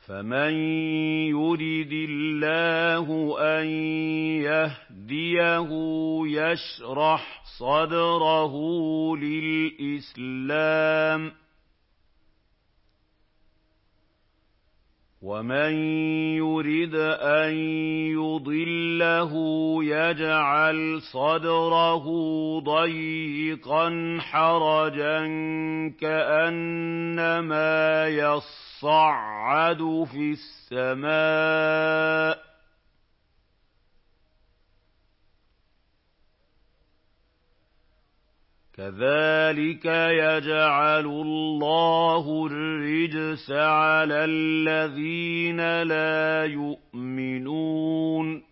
فَمَن يُرِدِ اللَّهُ أَن يَهْدِيَهُ يَشْرَحْ صَدْرَهُ لِلْإِسْلَامِ ۖ وَمَن يُرِدْ أَن يُضِلَّهُ يَجْعَلْ صَدْرَهُ ضَيِّقًا حَرَجًا كَأَنَّمَا يَصَّعَّدُ فِي السَّمَاءِ ۚ كَذَٰلِكَ يَجْعَلُ اللَّهُ الرِّجْسَ عَلَى الَّذِينَ لَا يُؤْمِنُونَ